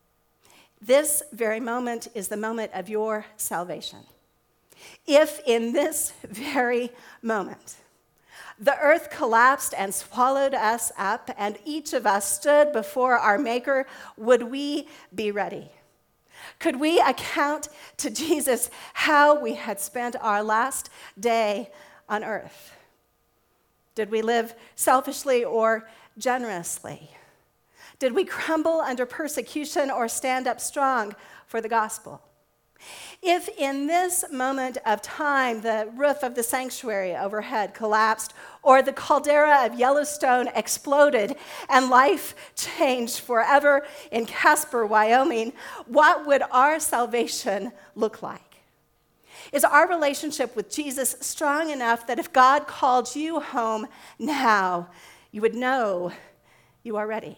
This very moment is the moment of your salvation. If in this very moment the earth collapsed and swallowed us up, and each of us stood before our Maker, would we be ready? Could we account to Jesus how we had spent our last day on earth? Did we live selfishly or generously? Did we crumble under persecution or stand up strong for the gospel? If in this moment of time the roof of the sanctuary overhead collapsed, or the caldera of Yellowstone exploded and life changed forever in Casper, Wyoming, what would our salvation look like? Is our relationship with Jesus strong enough that if God called you home now, you would know you are ready?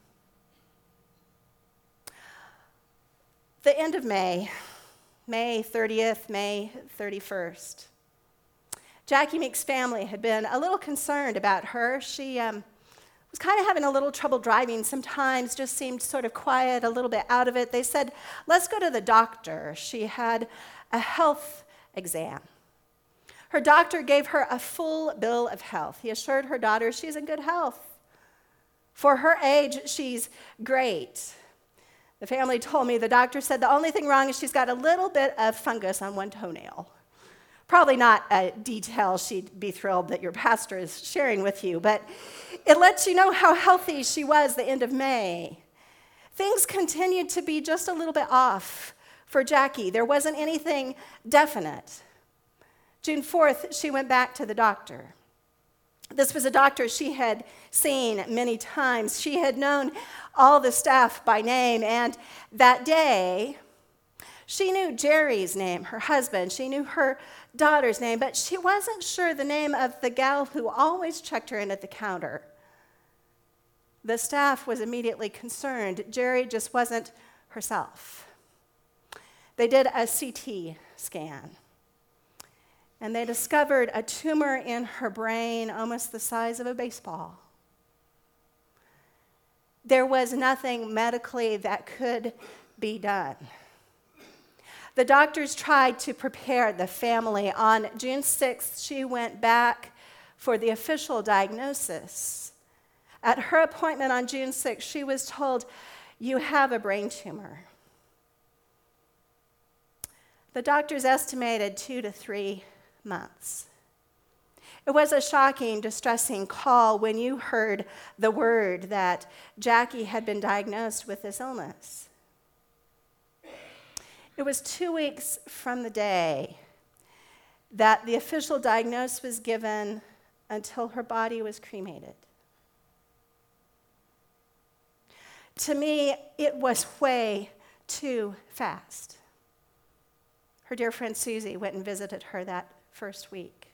The end of May 30th, May 31st. Jackie Meek's family had been a little concerned about her. She was kind of having a little trouble driving sometimes, just seemed sort of quiet, a little bit out of it. They said, let's go to the doctor. She had a health exam. Her doctor gave her a full bill of health. He assured her daughter she's in good health. For her age, she's great. The family told me the doctor said the only thing wrong is she's got a little bit of fungus on one toenail. Probably not a detail she'd be thrilled that your pastor is sharing with you, but it lets you know how healthy she was the end of May. Things continued to be just a little bit off for Jackie. There wasn't anything definite. June 4th, she went back to the doctor. This was a doctor she had seen many times. She had known all the staff by name, and that day, she knew Jerry's name, her husband. She knew her daughter's name, but she wasn't sure the name of the gal who always checked her in at the counter. The staff was immediately concerned. Jerry just wasn't herself. They did a CT scan, and they discovered a tumor in her brain almost the size of a baseball. There was nothing medically that could be done. The doctors tried to prepare the family. On June 6th, she went back for the official diagnosis. At her appointment on June 6th, she was told, "You have a brain tumor." The doctors estimated 2 to 3 months. It was a shocking, distressing call when you heard the word that Jackie had been diagnosed with this illness. It was 2 weeks from the day that the official diagnosis was given until her body was cremated. To me, it was way too fast. Her dear friend Susie went and visited her that first week.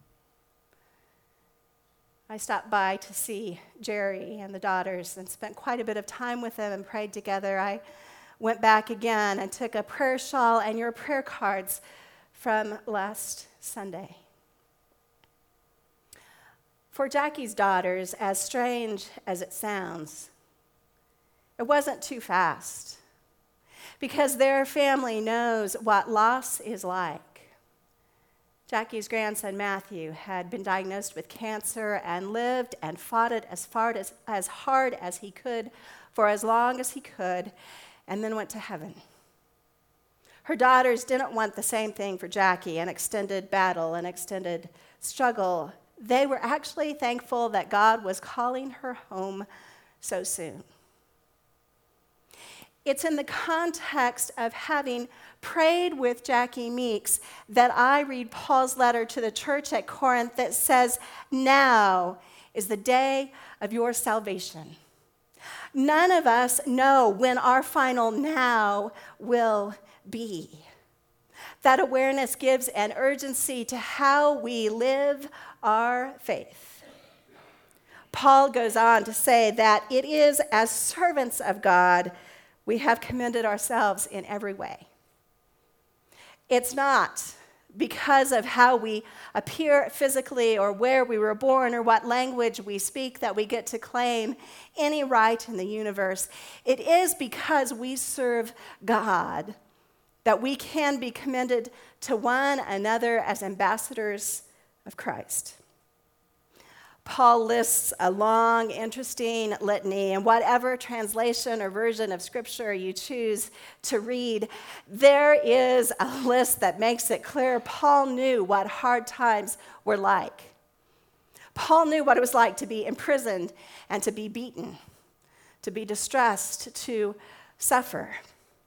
I stopped by to see Jerry and the daughters and spent quite a bit of time with them and prayed together. I went back again and took a prayer shawl and your prayer cards from last Sunday. For Jackie's daughters, as strange as it sounds, it wasn't too fast because their family knows what loss is like. Jackie's grandson, Matthew, had been diagnosed with cancer and lived and fought it as hard as he could for as long as he could, and then went to heaven. Her daughters didn't want the same thing for Jackie, an extended battle, an extended struggle. They were actually thankful that God was calling her home so soon. It's in the context of having prayed with Jackie Meeks that I read Paul's letter to the church at Corinth that says, "Now is the day of your salvation." None of us know when our final now will be. That awareness gives an urgency to how we live our faith. Paul goes on to say that it is as servants of God we have commended ourselves in every way. It's not because of how we appear physically or where we were born or what language we speak that we get to claim any right in the universe. It is because we serve God that we can be commended to one another as ambassadors of Christ. Paul lists a long, interesting litany, and whatever translation or version of Scripture you choose to read, there is a list that makes it clear Paul knew what hard times were like. Paul knew what it was like to be imprisoned and to be beaten, to be distressed, to suffer.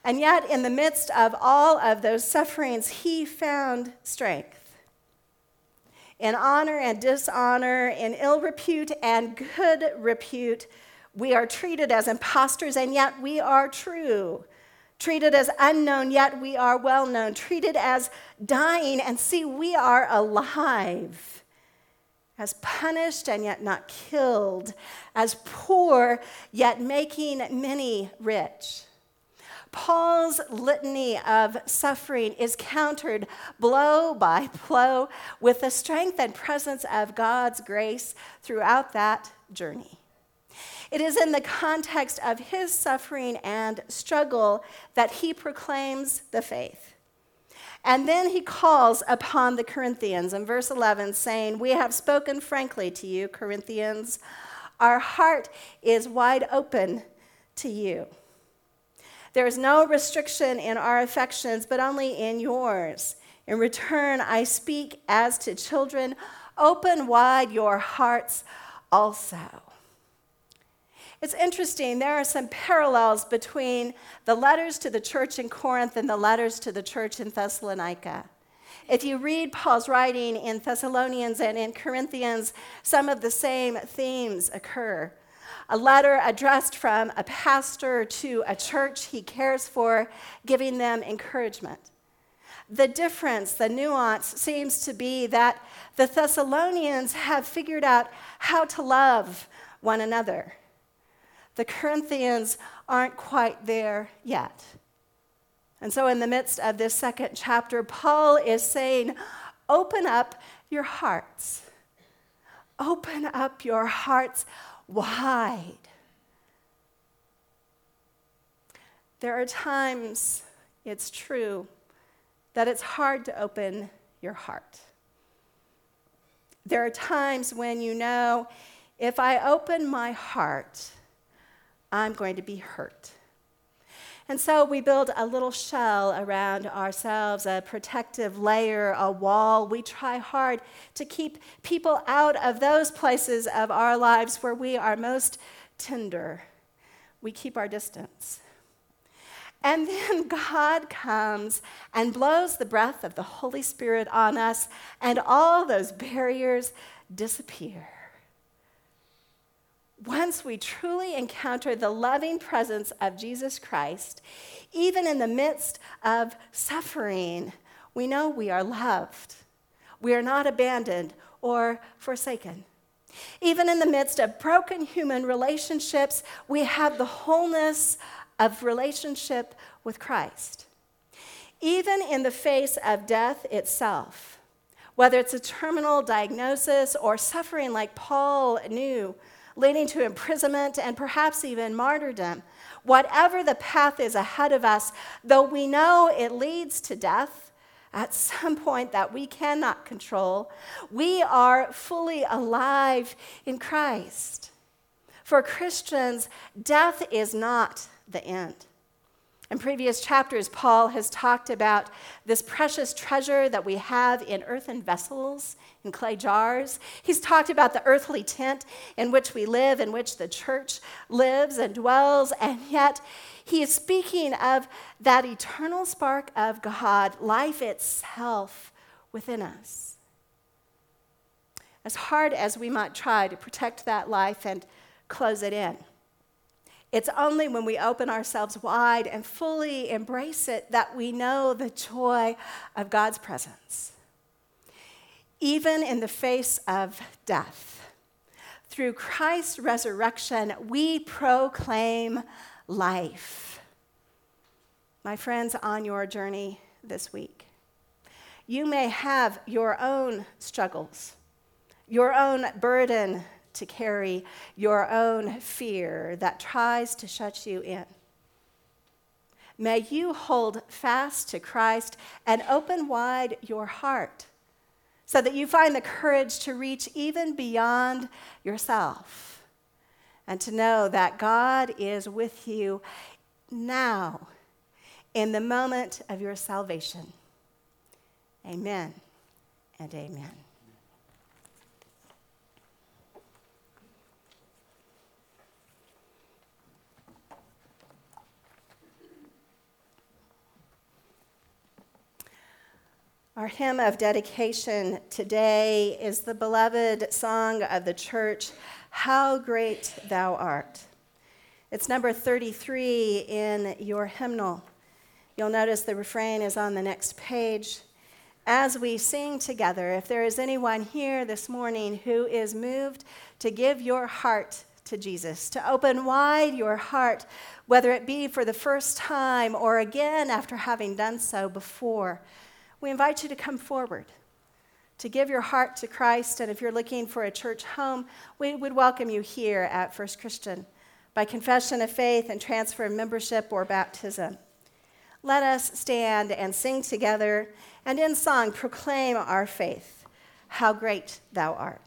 And yet, in the midst of all of those sufferings, he found strength. In honor and dishonor, in ill repute and good repute, we are treated as impostors, and yet we are true. Treated as unknown, yet we are well known. Treated as dying, and see, we are alive. As punished, and yet not killed. As poor, yet making many rich. Paul's litany of suffering is countered blow by blow with the strength and presence of God's grace throughout that journey. It is in the context of his suffering and struggle that he proclaims the faith. And then he calls upon the Corinthians in verse 11, saying, "We have spoken frankly to you, Corinthians. Our heart is wide open to you. There is no restriction in our affections, but only in yours. In return, I speak as to children. Open wide your hearts also." It's interesting, there are some parallels between the letters to the church in Corinth and the letters to the church in Thessalonica. If you read Paul's writing in Thessalonians and in Corinthians, some of the same themes occur. A letter addressed from a pastor to a church he cares for, giving them encouragement. The difference, the nuance, seems to be that the Thessalonians have figured out how to love one another. The Corinthians aren't quite there yet. And so in the midst of this second chapter, Paul is saying, open up your hearts. Open up your hearts wide. There are times, it's true, that it's hard to open your heart. There are times when you know, if I open my heart, I'm going to be hurt. And so we build a little shell around ourselves, a protective layer, a wall. We try hard to keep people out of those places of our lives where we are most tender. We keep our distance. And then God comes and blows the breath of the Holy Spirit on us, and all those barriers disappear. Once we truly encounter the loving presence of Jesus Christ, even in the midst of suffering, we know we are loved. We are not abandoned or forsaken. Even in the midst of broken human relationships, we have the wholeness of relationship with Christ. Even in the face of death itself, whether it's a terminal diagnosis or suffering like Paul knew, leading to imprisonment and perhaps even martyrdom. Whatever the path is ahead of us, though we know it leads to death at some point that we cannot control, we are fully alive in Christ. For Christians, death is not the end. In previous chapters, Paul has talked about this precious treasure that we have in earthen vessels, in clay jars. He's talked about the earthly tent in which we live, in which the church lives and dwells, and yet he is speaking of that eternal spark of God, life itself within us. As hard as we might try to protect that life and close it in, it's only when we open ourselves wide and fully embrace it that we know the joy of God's presence. Even in the face of death, through Christ's resurrection, we proclaim life. My friends, on your journey this week, you may have your own struggles, your own burden to carry, your own fear that tries to shut you in. May you hold fast to Christ and open wide your heart so that you find the courage to reach even beyond yourself and to know that God is with you now in the moment of your salvation. Amen and amen. Our hymn of dedication today is the beloved song of the church, How Great Thou Art. It's number 33 in your hymnal. You'll notice the refrain is on the next page. As we sing together, if there is anyone here this morning who is moved to give your heart to Jesus, to open wide your heart, whether it be for the first time or again after having done so before, we invite you to come forward, to give your heart to Christ. And if you're looking for a church home, we would welcome you here at First Christian by confession of faith and transfer of membership or baptism. Let us stand and sing together, and in song proclaim our faith. How great thou art.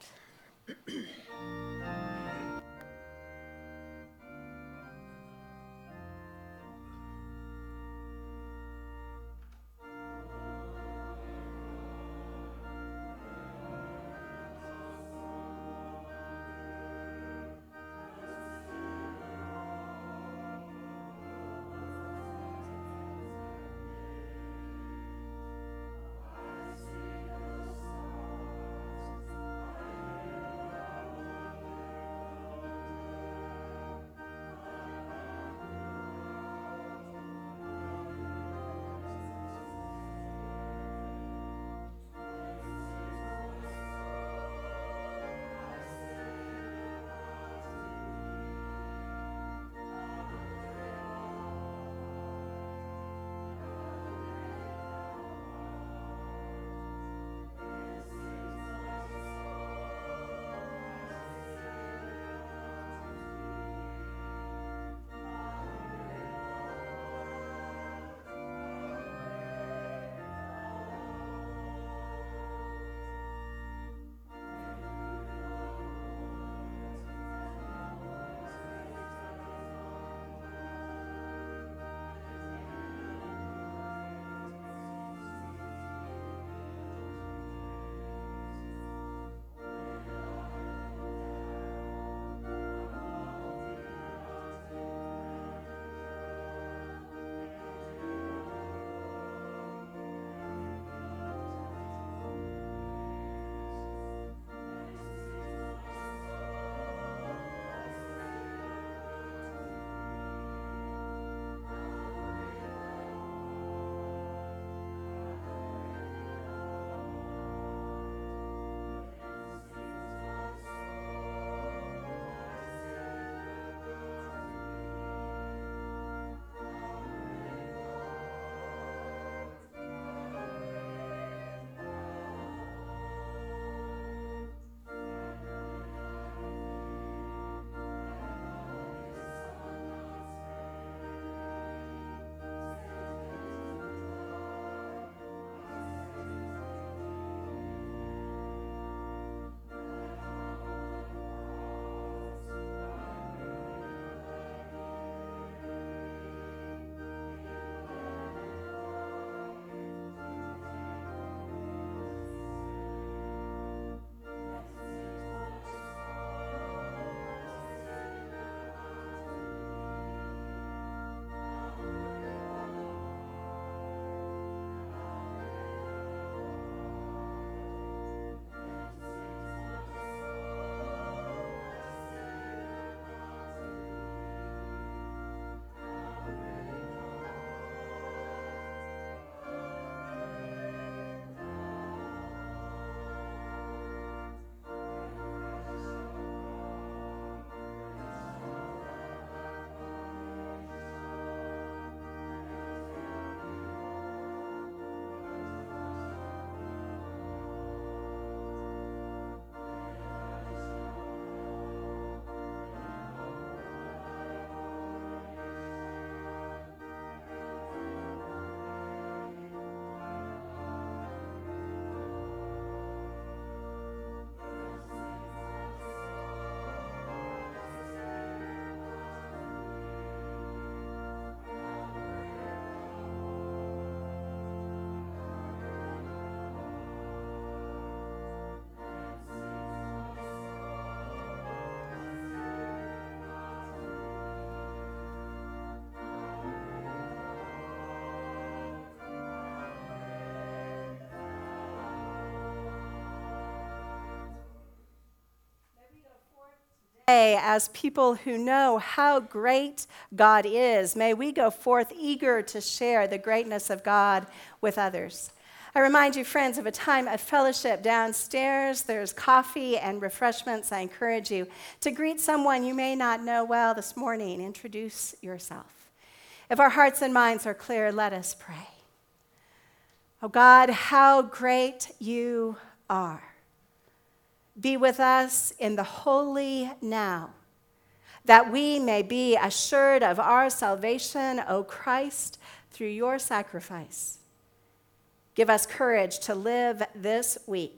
As people who know how great God is, may we go forth eager to share the greatness of God with others. I remind you, friends, of a time of fellowship downstairs. There's coffee and refreshments. I encourage you to greet someone you may not know well this morning. Introduce yourself. If our hearts and minds are clear, let us pray. Oh God, how great you are. Be with us in the holy now, that we may be assured of our salvation, O Christ, through your sacrifice. Give us courage to live this week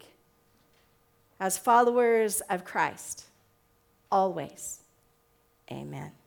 as followers of Christ, always. Amen.